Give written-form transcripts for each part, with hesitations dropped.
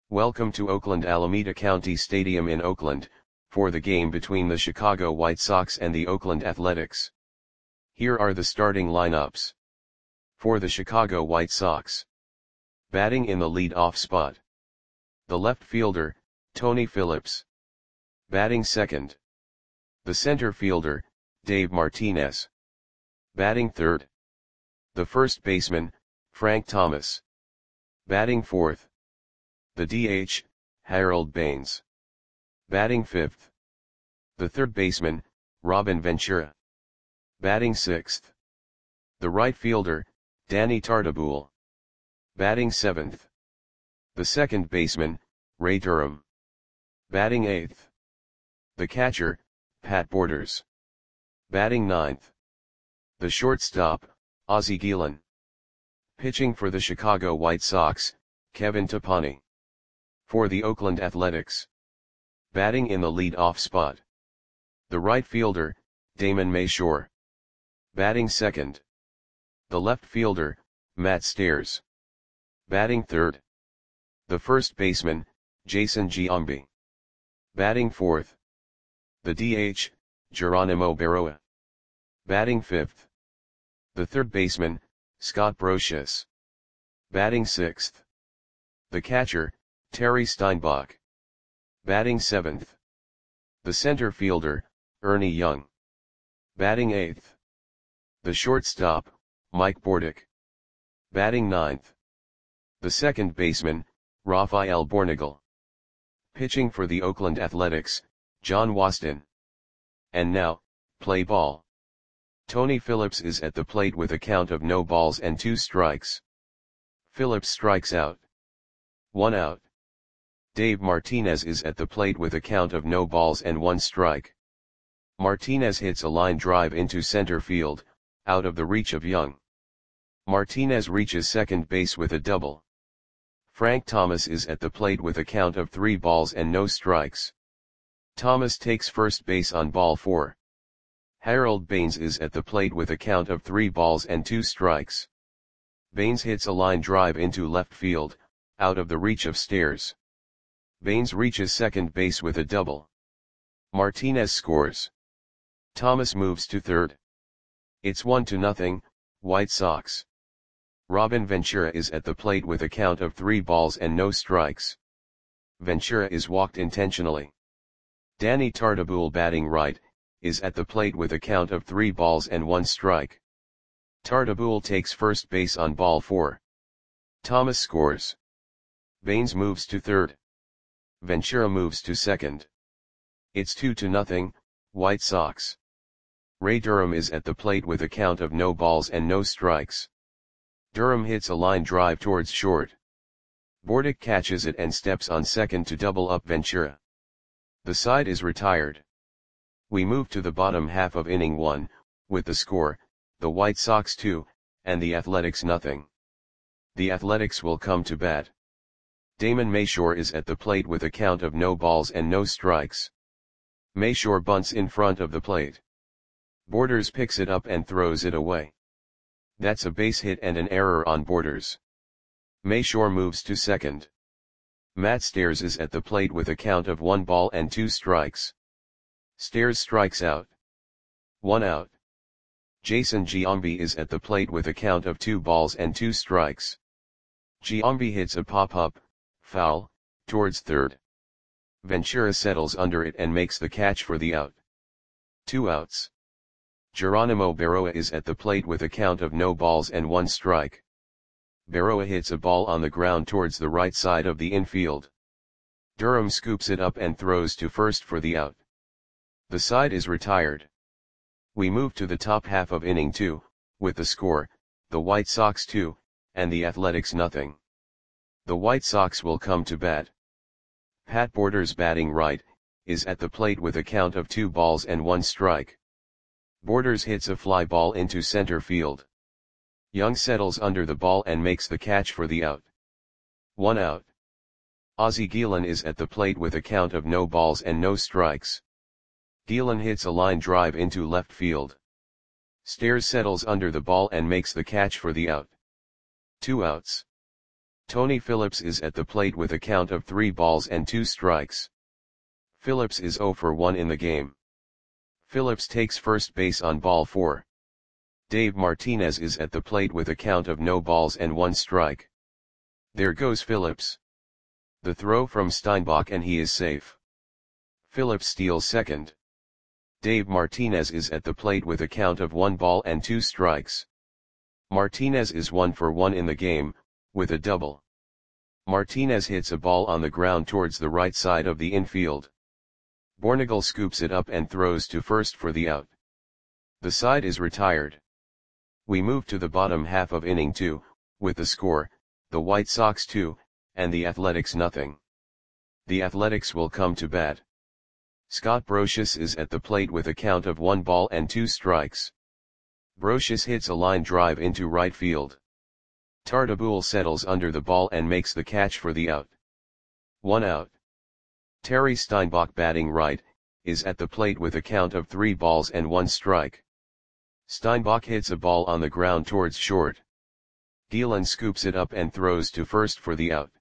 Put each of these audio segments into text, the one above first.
Welcome to Oakland Alameda County Stadium in Oakland, for the game between the Chicago White Sox and the Oakland Athletics. Here are the starting lineups. For the Chicago White Sox. Batting in the lead-off spot. The left fielder, Tony Phillips. Batting second. The center fielder, Dave Martinez. Batting third. The first baseman, Frank Thomas. Batting fourth. The DH, Harold Baines. Batting fifth. The third baseman, Robin Ventura. Batting sixth. The right fielder, Danny Tartabull. Batting seventh. The second baseman, Ray Durham. Batting eighth. The catcher, Pat Borders. Batting ninth. The shortstop, Ozzie Guillen. Pitching for the Chicago White Sox, Kevin Topani. For the Oakland Athletics. Batting in the lead-off spot. The right fielder, Damon Mayshore. Batting second. The left fielder, Matt Stairs. Batting third. The first baseman, Jason Giambi. Batting fourth. The DH, Geronimo Berroa. Batting fifth. The third baseman, Scott Brosius. Batting sixth. The catcher, Terry Steinbach. Batting seventh. The center fielder, Ernie Young. Batting eighth. The shortstop, Mike Bordick. Batting ninth. The second baseman, Rafael Bornagel. Pitching for the Oakland Athletics, John Waston. And now, play ball. Tony Phillips is at the plate with a count of no balls and 2 strikes. Phillips strikes out. 1 out. Dave Martinez is at the plate with a count of no balls and 1 strike. Martinez hits a line drive into center field, out of the reach of Young. Martinez reaches second base with a double. Frank Thomas is at the plate with a count of 3 balls and no strikes. Thomas takes first base on ball 4. Harold Baines is at the plate with a count of 3 balls and 2 strikes. Baines hits a line drive into left field, out of the reach of Stairs. Baines reaches second base with a double. Martinez scores. Thomas moves to third. It's 1-0, White Sox. Robin Ventura is at the plate with a count of 3 balls and no strikes. Ventura is walked intentionally. Danny Tartabull, batting right, is at the plate with a count of 3 balls and 1 strike. Tartabull takes first base on ball 4. Thomas scores. Baines moves to third. Ventura moves to second. It's 2-0, White Sox. Ray Durham is at the plate with a count of no balls and no strikes. Durham hits a line drive towards short. Bordick catches it and steps on second to double up Ventura. The side is retired. We move to the bottom half of inning 1, with the score, the White Sox 2, and the Athletics 0. The Athletics will come to bat. Damon Mayshore is at the plate with a count of no balls and no strikes. Mayshore bunts in front of the plate. Borders picks it up and throws it away. That's a base hit and an error on Borders. Mayshore moves to second. Matt Stairs is at the plate with a count of 1 ball and 2 strikes. Stairs strikes out. 1 out. Jason Giambi is at the plate with a count of 2 balls and 2 strikes. Giambi hits a pop-up, foul, towards third. Ventura settles under it and makes the catch for the out. 2 outs. Geronimo Berroa is at the plate with a count of no balls and 1 strike. Berroa hits a ball on the ground towards the right side of the infield. Durham scoops it up and throws to first for the out. The side is retired. We move to the top half of inning 2, with the score, the White Sox 2, and the Athletics 0. The White Sox will come to bat. Pat Borders, batting right, is at the plate with a count of 2 balls and 1 strike. Borders hits a fly ball into center field. Young settles under the ball and makes the catch for the out. 1 out. Ozzie Guillen is at the plate with a count of no balls and no strikes. Guillen hits a line drive into left field. Stairs settles under the ball and makes the catch for the out. 2 outs. Tony Phillips is at the plate with a count of 3 balls and 2 strikes. Phillips is 0 for 1 in the game. Phillips takes first base on ball 4. Dave Martinez is at the plate with a count of no balls and 1 strike. There goes Phillips. The throw from Steinbach and he is safe. Phillips steals second. Dave Martinez is at the plate with a count of 1 ball and 2 strikes. Martinez is 1 for 1 in the game, with a double. Martinez hits a ball on the ground towards the right side of the infield. Bornagel scoops it up and throws to first for the out. The side is retired. We move to the bottom half of inning 2, with the score, the White Sox 2, and the Athletics nothing. The Athletics will come to bat. Scott Brosius is at the plate with a count of 1 ball and 2 strikes. Brosius hits a line drive into right field. Tartabull settles under the ball and makes the catch for the out. 1 out. Terry Steinbach, batting right, is at the plate with a count of 3 balls and 1 strike. Steinbach hits a ball on the ground towards short. Gielan scoops it up and throws to first for the out.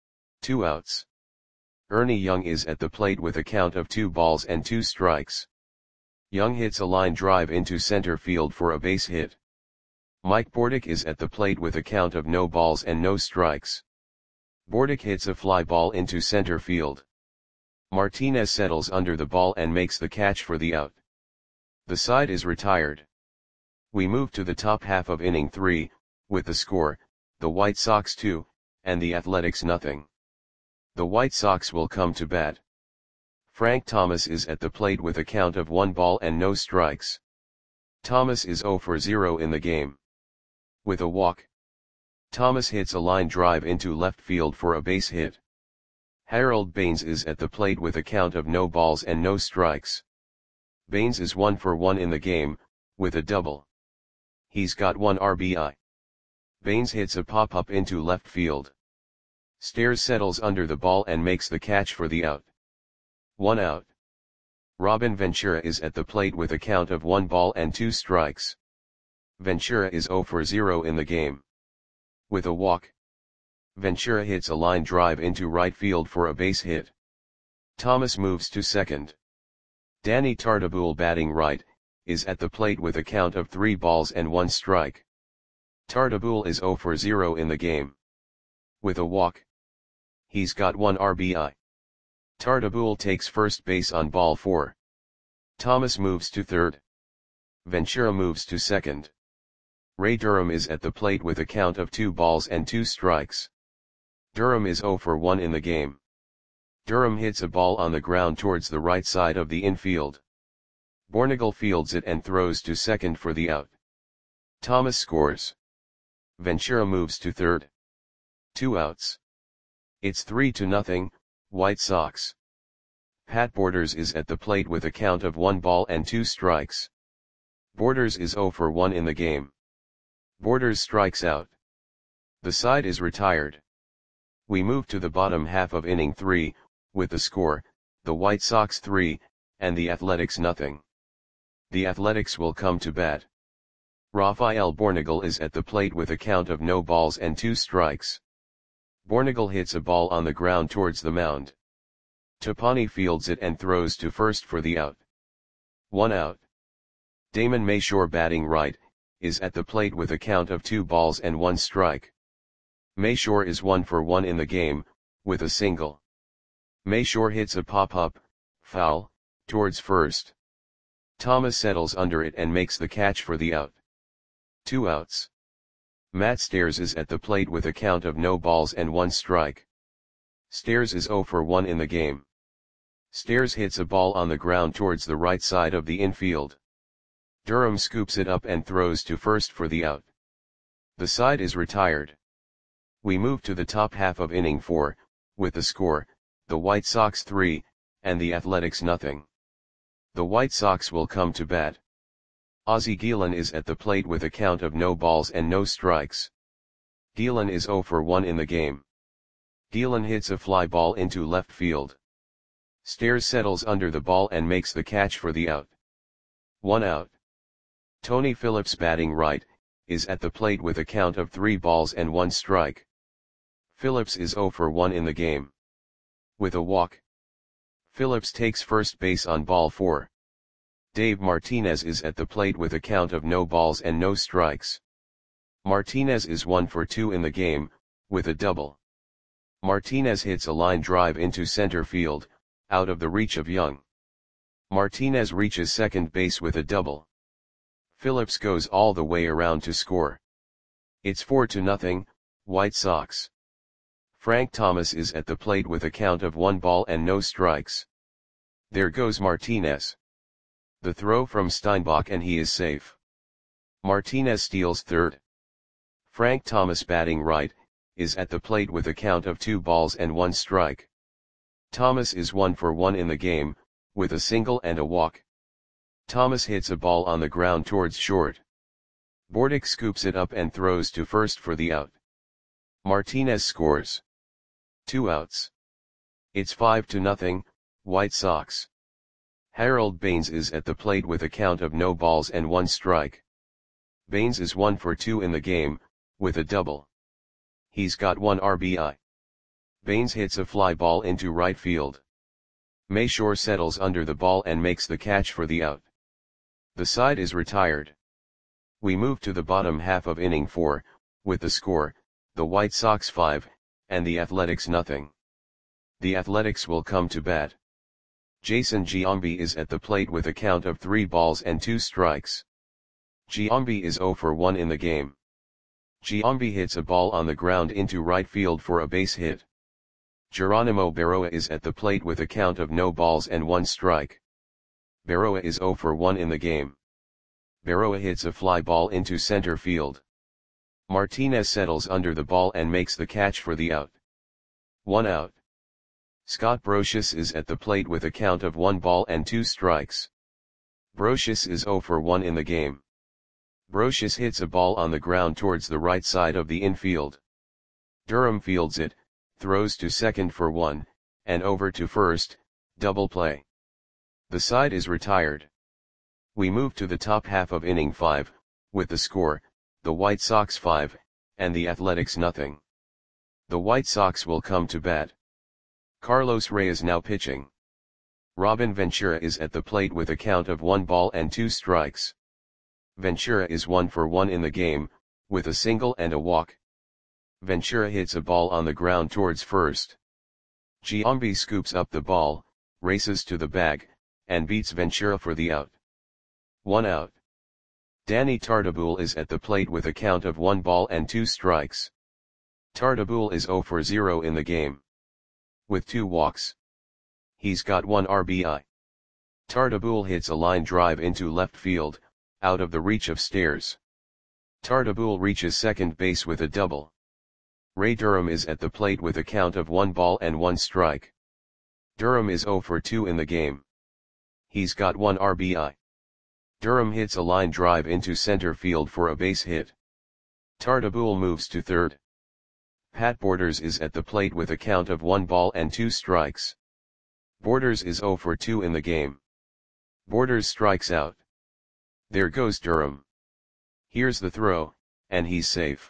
2 outs. Ernie Young is at the plate with a count of 2 balls and 2 strikes. Young hits a line drive into center field for a base hit. Mike Bordick is at the plate with a count of no balls and no strikes. Bordick hits a fly ball into center field. Martinez settles under the ball and makes the catch for the out. The side is retired. We move to the top half of inning 3, with the score, the White Sox 2, and the Athletics nothing. The White Sox will come to bat. Frank Thomas is at the plate with a count of 1 ball and no strikes. Thomas is 0 for 0 in the game. With a walk, Thomas hits a line drive into left field for a base hit. Harold Baines is at the plate with a count of no balls and no strikes. Baines is 1 for 1 in the game, with a double. He's got 1 RBI. Baines hits a pop-up into left field. Stairs settles under the ball and makes the catch for the out. 1 out. Robin Ventura is at the plate with a count of 1 ball and 2 strikes. Ventura is 0 for 0 in the game. With a walk, Ventura hits a line drive into right field for a base hit. Thomas moves to second. Danny Tartabull, batting right, is at the plate with a count of 3 balls and 1 strike. Tartabull is 0 for 0 in the game. With a walk, he's got 1 RBI. Tartabull takes first base on ball 4. Thomas moves to third. Ventura moves to second. Ray Durham is at the plate with a count of 2 balls and 2 strikes. Durham is 0 for 1 in the game. Durham hits a ball on the ground towards the right side of the infield. Bornagel fields it and throws to second for the out. Thomas scores. Ventura moves to third. 2 outs. It's 3-0, White Sox. Pat Borders is at the plate with a count of 1 ball and 2 strikes. Borders is 0 for 1 in the game. Borders strikes out. The side is retired. We move to the bottom half of inning 3, with the score, the White Sox 3, and the Athletics nothing. The Athletics will come to bat. Rafael Bornagel is at the plate with a count of no balls and 2 strikes. Bornagel hits a ball on the ground towards the mound. Topani fields it and throws to first for the out. 1 out. Damon Mayshore, batting right, is at the plate with a count of 2 balls and 1 strike. Mayshore is 1 for 1 in the game, with a single. Mayshore hits a pop-up, foul, towards first. Thomas settles under it and makes the catch for the out. 2 outs. Matt Stairs is at the plate with a count of no balls and 1 strike. Stairs is 0 for 1 in the game. Stairs hits a ball on the ground towards the right side of the infield. Durham scoops it up and throws to first for the out. The side is retired. We move to the top half of inning 4, with the score, the White Sox 3, and the Athletics nothing. The White Sox will come to bat. Ozzie Gielan is at the plate with a count of no balls and no strikes. Gielan is 0 for 1 in the game. Gielan hits a fly ball into left field. Stairs settles under the ball and makes the catch for the out. 1 out. Tony Phillips, batting right, is at the plate with a count of 3 balls and 1 strike. Phillips is 0 for 1 in the game. With a walk. Phillips takes first base on ball 4. Dave Martinez is at the plate with a count of no balls and no strikes. Martinez is 1 for 2 in the game, with a double. Martinez hits a line drive into center field, out of the reach of Young. Martinez reaches second base with a double. Phillips goes all the way around to score. It's 4-0, White Sox. Frank Thomas is at the plate with a count of 1 ball and no strikes. There goes Martinez. The throw from Steinbach and he is safe. Martinez steals third. Frank Thomas, batting right, is at the plate with a count of 2 balls and 1 strike. Thomas is 1 for 1 in the game, with a single and a walk. Thomas hits a ball on the ground towards short. Bordick scoops it up and throws to first for the out. Martinez scores. 2 outs. It's 5-0, White Sox. Harold Baines is at the plate with a count of no balls and 1 strike. Baines is 1 for 2 in the game, with a double. He's got 1 RBI. Baines hits a fly ball into right field. Mayshore settles under the ball and makes the catch for the out. The side is retired. We move to the bottom half of inning 4, with the score, the White Sox 5, and the Athletics nothing. The Athletics will come to bat. Jason Giambi is at the plate with a count of 3 balls and 2 strikes. Giambi is 0 for 1 in the game. Giambi hits a ball on the ground into right field for a base hit. Geronimo Berroa is at the plate with a count of no balls and 1 strike. Berroa is 0 for 1 in the game. Berroa hits a fly ball into center field. Martinez settles under the ball and makes the catch for the out. 1 out. Scott Brosius is at the plate with a count of 1 ball and 2 strikes. Brosius is 0 for 1 in the game. Brosius hits a ball on the ground towards the right side of the infield. Durham fields it, throws to second for 1, and over to first, double play. The side is retired. We move to the top half of inning 5, with the score, the White Sox 5, and the Athletics nothing. The White Sox will come to bat. Carlos Reyes now pitching. Robin Ventura is at the plate with a count of 1 ball and 2 strikes. Ventura is 1 for 1 in the game, with a single and a walk. Ventura hits a ball on the ground towards first. Giambi scoops up the ball, races to the bag, and beats Ventura for the out. 1 out. Danny Tartabull is at the plate with a count of 1 ball and 2 strikes. Tartabull is 0 for 0 in the game. With 2 walks. He's got 1 RBI. Tartabull hits a line drive into left field, out of the reach of Stairs. Tartabull reaches second base with a double. Ray Durham is at the plate with a count of 1 ball and 1 strike. Durham is 0 for 2 in the game. He's got 1 RBI. Durham hits a line drive into center field for a base hit. Tartabull moves to third. Pat Borders is at the plate with a count of 1 ball and 2 strikes. Borders is 0 for 2 in the game. Borders strikes out. There goes Durham. Here's the throw, and he's safe.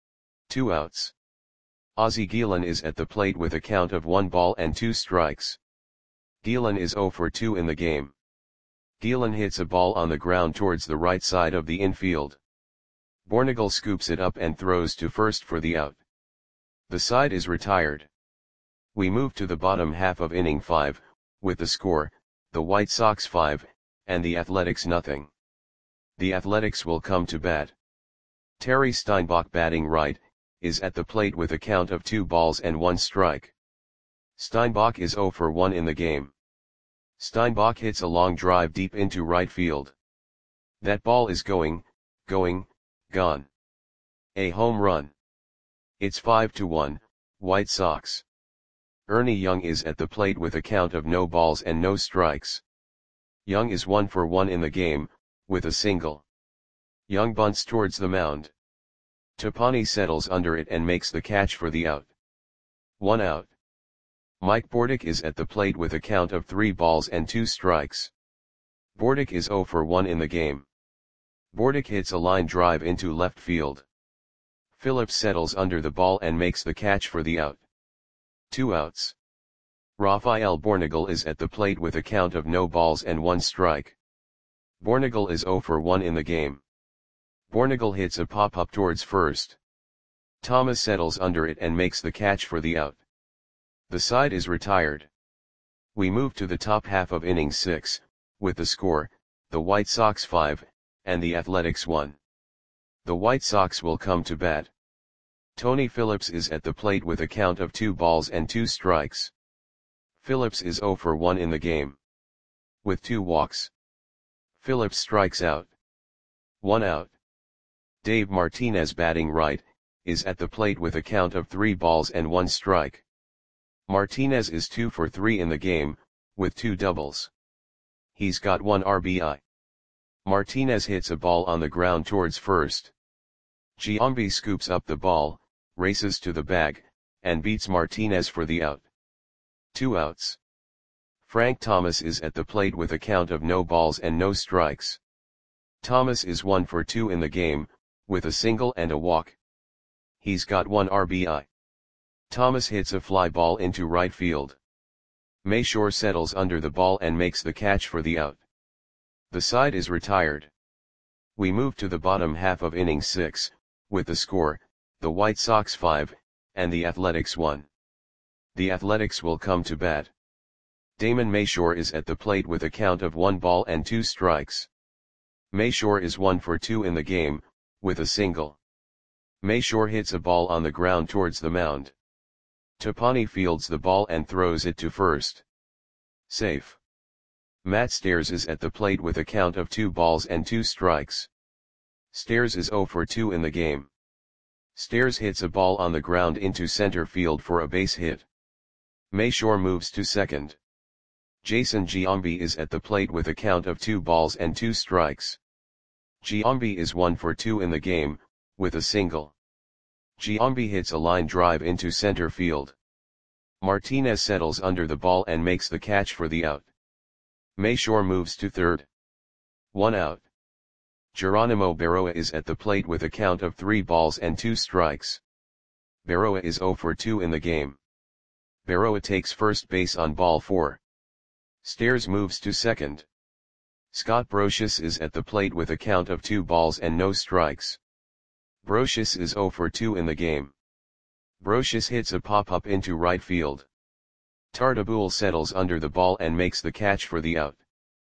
2 outs. Ozzie Guillen is at the plate with a count of 1 ball and 2 strikes. Guillen is 0 for 2 in the game. Guillen hits a ball on the ground towards the right side of the infield. Bornagel scoops it up and throws to first for the out. The side is retired. We move to the bottom half of inning 5, with the score, the White Sox 5, and the Athletics nothing. The Athletics will come to bat. Terry Steinbach, batting right, is at the plate with a count of 2 balls and 1 strike. Steinbach is 0 for 1 in the game. Steinbach hits a long drive deep into right field. That ball is gone. A home run. It's 5-1, White Sox. Ernie Young is at the plate with a count of no balls and no strikes. Young is 1 for 1 in the game, with a single. Young bunts towards the mound. Topani settles under it and makes the catch for the out. 1 out. Mike Bordick is at the plate with a count of 3 balls and 2 strikes. Bordick is 0 for 1 in the game. Bordick hits a line drive into left field. Phillips settles under the ball and makes the catch for the out. 2 outs. Rafael Bornagel is at the plate with a count of no balls and 1 strike. Bornagel is 0 for 1 in the game. Bornagel hits a pop-up towards first. Thomas settles under it and makes the catch for the out. The side is retired. We move to the top half of inning 6, with the score, the White Sox 5, and the Athletics 1. The White Sox will come to bat. Tony Phillips is at the plate with a count of 2 balls and 2 strikes. Phillips is 0 for 1 in the game. With 2 walks. Phillips strikes out. 1 out. Dave Martinez, batting right, is at the plate with a count of 3 balls and 1 strike. Martinez is 2 for 3 in the game, with 2 doubles. He's got 1 RBI. Martinez hits a ball on the ground towards first. Giambi scoops up the ball, races to the bag, and beats Martinez for the out. 2 outs. Frank Thomas is at the plate with a count of no balls and no strikes. Thomas is 1 for 2 in the game, with a single and a walk. He's got 1 RBI. Thomas hits a fly ball into right field. Mayshore settles under the ball and makes the catch for the out. The side is retired. We move to the bottom half of inning 6, with the score, the White Sox 5, and the Athletics 1. The Athletics will come to bat. Damon Mayshore is at the plate with a count of 1 ball and 2 strikes. Mayshore is 1 for 2 in the game, with a single. Mayshore hits a ball on the ground towards the mound. Tapani fields the ball and throws it to first. Safe. Matt Stairs is at the plate with a count of 2 balls and 2 strikes. Stairs is 0 for 2 in the game. Stairs hits a ball on the ground into center field for a base hit. Mayshore moves to second. Jason Giambi is at the plate with a count of 2 balls and 2 strikes. Giambi is 1 for 2 in the game, with a single. Giambi hits a line drive into center field. Martinez settles under the ball and makes the catch for the out. Mayshore moves to third. 1 out. Geronimo Berroa is at the plate with a count of 3 balls and 2 strikes. Berroa is 0 for 2 in the game. Berroa takes first base on ball 4. Stairs moves to second. Scott Brocious is at the plate with a count of 2 balls and no strikes. Brocious is 0 for 2 in the game. Brocious hits a pop-up into right field. Tartabull settles under the ball and makes the catch for the out.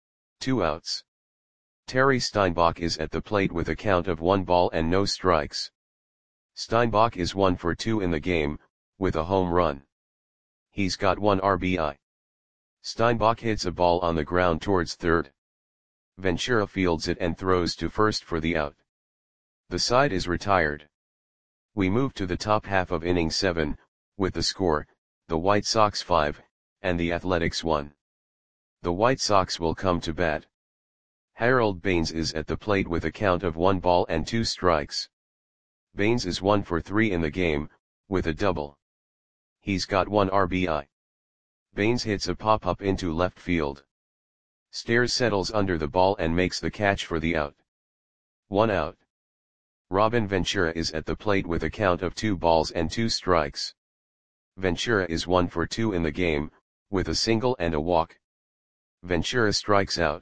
2 outs. Terry Steinbach is at the plate with a count of 1 ball and no strikes. Steinbach is 1 for 2 in the game, with a home run. He's got 1 RBI. Steinbach hits a ball on the ground towards third. Ventura fields it and throws to first for the out. The side is retired. We move to the top half of inning 7, with the score, the White Sox 5, and the Athletics 1. The White Sox will come to bat. Harold Baines is at the plate with a count of 1 ball and 2 strikes. Baines is 1 for 3 in the game, with a double. He's got 1 RBI. Baines hits a pop-up into left field. Stairs settles under the ball and makes the catch for the out. 1 out. Robin Ventura is at the plate with a count of 2 balls and 2 strikes. Ventura is 1 for 2 in the game, with a single and a walk. Ventura strikes out.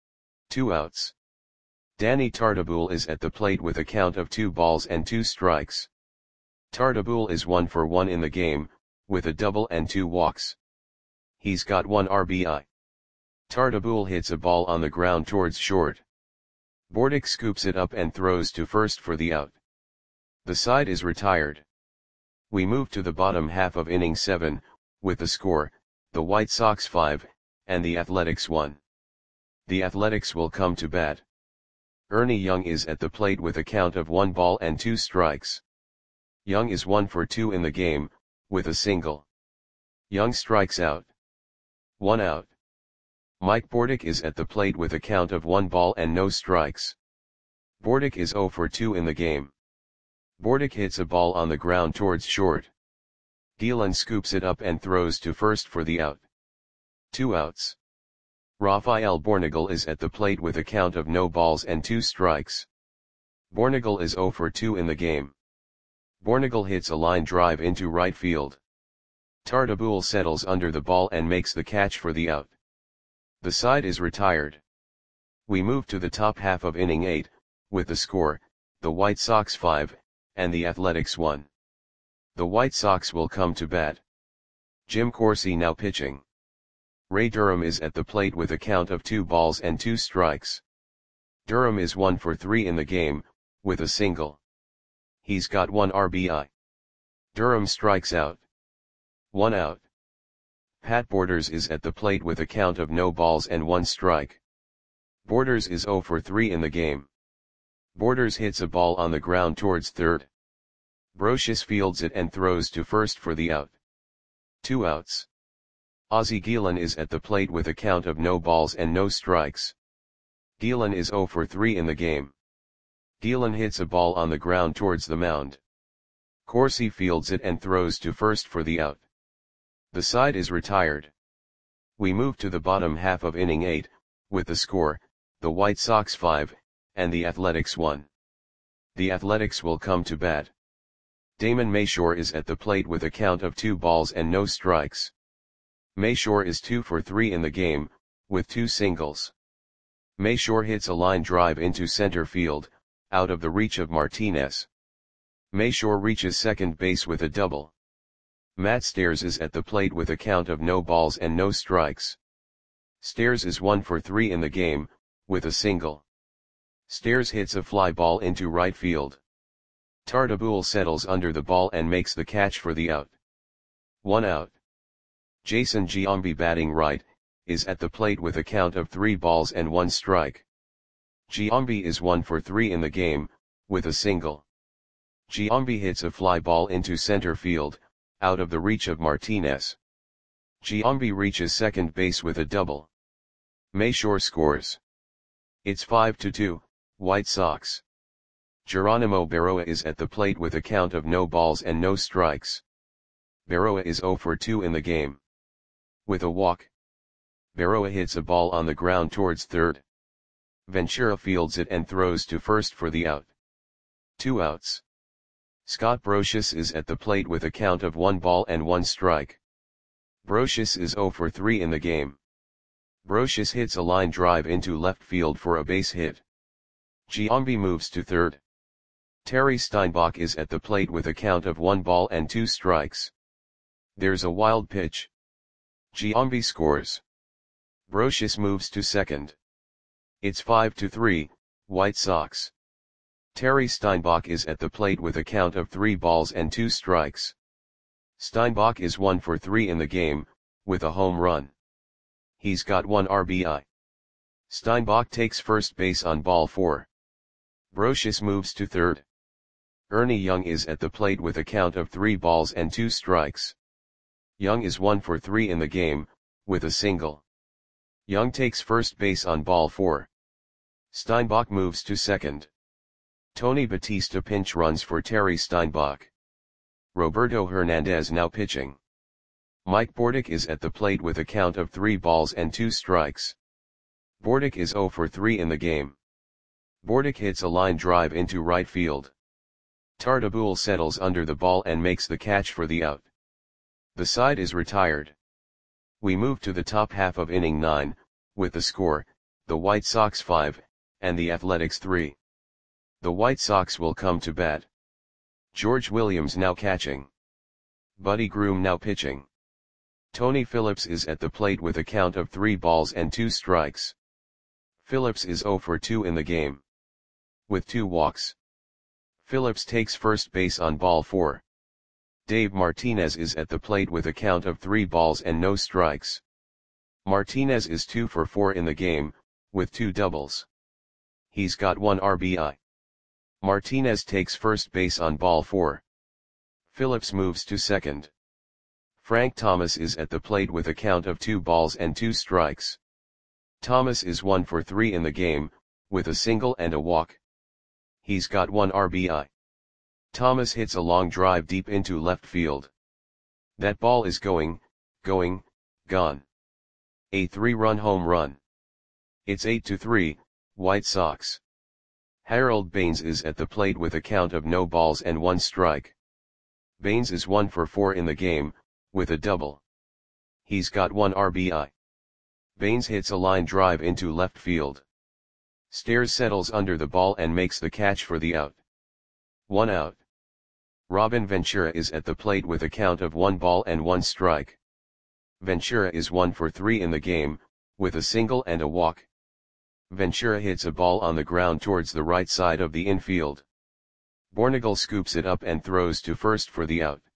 2 outs. Danny Tartabull is at the plate with a count of 2 balls and 2 strikes. Tartabull is 1 for 1 in the game, with a double and 2 walks. He's got 1 RBI. Tartabull hits a ball on the ground towards short. Bordick scoops it up and throws to first for the out. The side is retired. We move to the bottom half of inning 7, with the score, the White Sox 5, and the Athletics 1. The Athletics will come to bat. Ernie Young is at the plate with a count of 1 ball and 2 strikes. Young is 1 for 2 in the game, with a single. Young strikes out. 1 out. Mike Bordick is at the plate with a count of 1 ball and no strikes. Bordick is 0 for 2 in the game. Bordick hits a ball on the ground towards short. Gielan scoops it up and throws to first for the out. 2 outs. Rafael Bornagel is at the plate with a count of no balls and 2 strikes. Bornagel is 0 for 2 in the game. Bornagel hits a line drive into right field. Tartabull settles under the ball and makes the catch for the out. The side is retired. We move to the top half of inning 8, with the score, the White Sox 5, and the Athletics 1. The White Sox will come to bat. Jim Corsi now pitching. Ray Durham is at the plate with a count of 2 balls and 2 strikes. Durham is 1 for 3 in the game, with a single. He's got 1 RBI. Durham strikes out. 1 out. Pat Borders is at the plate with a count of no balls and 1 strike. Borders is 0 for 3 in the game. Borders hits a ball on the ground towards third. Brocious fields it and throws to first for the out. 2 outs. Ozzie Guillen is at the plate with a count of no balls and no strikes. Guillen is 0 for 3 in the game. Guillen hits a ball on the ground towards the mound. Corsi fields it and throws to first for the out. The side is retired. We move to the bottom half of inning 8, with the score, the White Sox 5, and the Athletics 1. The Athletics will come to bat. Damon Mayshore is at the plate with a count of 2 balls and no strikes. Mayshore is 2 for 3 in the game, with 2 singles. Mayshore hits a line drive into center field, out of the reach of Martinez. Mayshore reaches second base with a double. Matt Stairs is at the plate with a count of no balls and no strikes. Stairs is 1 for 3 in the game, with a single. Stairs hits a fly ball into right field. Tartabull settles under the ball and makes the catch for the out. 1 out. Jason Giambi, batting right, is at the plate with a count of 3 balls and 1 strike. Giambi is 1 for 3 in the game, with a single. Giambi hits a fly ball into center field, out of the reach of Martinez. Giambi reaches second base with a double. Mayshore scores. It's 5-2, White Sox. Geronimo Berroa is at the plate with a count of no balls and no strikes. Berroa is 0 for 2 in the game. With a walk. Berroa hits a ball on the ground towards third. Ventura fields it and throws to first for the out. 2 outs. Scott Brocious is at the plate with a count of 1 ball and 1 strike. Brocious is 0 for 3 in the game. Brocious hits a line drive into left field for a base hit. Giambi moves to third. Terry Steinbach is at the plate with a count of 1 ball and 2 strikes. There's a wild pitch. Giambi scores. Brocious moves to second. It's 5-3, White Sox. Terry Steinbach is at the plate with a count of 3 balls and 2 strikes. Steinbach is 1 for 3 in the game, with a home run. He's got 1 RBI. Steinbach takes first base on ball 4. Brocious moves to third. Ernie Young is at the plate with a count of 3 balls and 2 strikes. Young is 1 for 3 in the game, with a single. Young takes first base on ball 4. Steinbach moves to second. Tony Batista pinch runs for Terry Steinbach. Roberto Hernandez now pitching. Mike Bordick is at the plate with a count of 3 balls and 2 strikes. Bordick is 0 for 3 in the game. Bordick hits a line drive into right field. Tartabull settles under the ball and makes the catch for the out. The side is retired. We move to the top half of inning 9, with the score, the White Sox 5, and the Athletics 3. The White Sox will come to bat. George Williams now catching. Buddy Groom now pitching. Tony Phillips is at the plate with a count of 3 balls and 2 strikes. Phillips is 0 for 2 in the game. With 2 walks. Phillips takes first base on ball 4. Dave Martinez is at the plate with a count of 3 balls and no strikes. Martinez is 2 for 4 in the game, with 2 doubles. He's got 1 RBI. Martinez takes first base on ball 4. Phillips moves to second. Frank Thomas is at the plate with a count of 2 balls and 2 strikes. Thomas is 1 for 3 in the game, with a single and a walk. He's got 1 RBI. Thomas hits a long drive deep into left field. That ball is gone. A 3-run home run. It's 8-3, White Sox. Harold Baines is at the plate with a count of no balls and 1 strike. Baines is 1 for 4 in the game, with a double. He's got 1 RBI. Baines hits a line drive into left field. Stairs settles under the ball and makes the catch for the out. 1 out. Robin Ventura is at the plate with a count of 1 ball and 1 strike. Ventura is 1 for 3 in the game, with a single and a walk. Ventura hits a ball on the ground towards the right side of the infield. Bornegal scoops it up and throws to first for the out.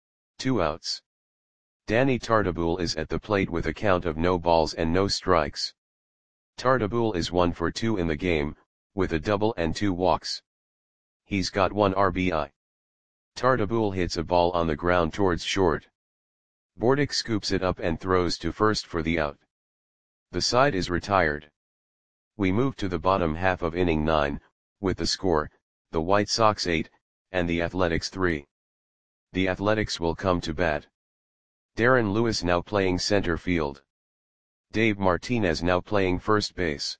2 outs. Danny Tartabull is at the plate with a count of no balls and no strikes. Tartabull is 1 for 2 in the game, with a double and 2 walks. He's got 1 RBI. Tartabull hits a ball on the ground towards short. Bordick scoops it up and throws to first for the out. The side is retired. We move to the bottom half of inning 9, with the score, the White Sox 8, and the Athletics 3. The Athletics will come to bat. Darren Lewis now playing center field. Dave Martinez now playing first base.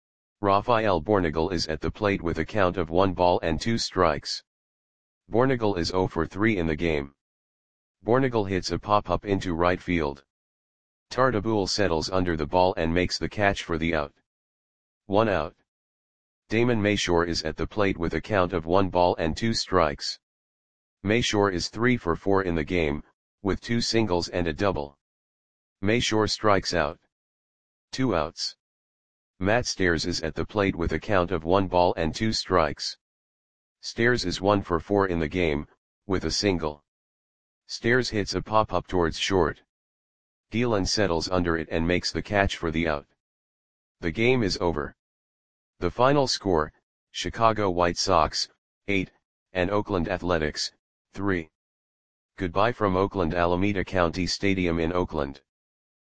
Rafael Bornegal is at the plate with a count of 1 ball and 2 strikes. Bornegal is 0 for 3 in the game. Bornegal hits a pop-up into right field. Tartabull settles under the ball and makes the catch for the out. 1 out. Damon Mayshore is at the plate with a count of 1 ball and 2 strikes. Mayshore is 3 for 4 in the game, with 2 singles and a double. Mayshore strikes out. 2 outs. Matt Stairs is at the plate with a count of 1 ball and 2 strikes. Stairs is 1 for 4 in the game, with a single. Stairs hits a pop-up towards short. Gielan settles under it and makes the catch for the out. The game is over. The final score, Chicago White Sox, 8, and Oakland Athletics, 3. Goodbye from Oakland Alameda County Stadium in Oakland.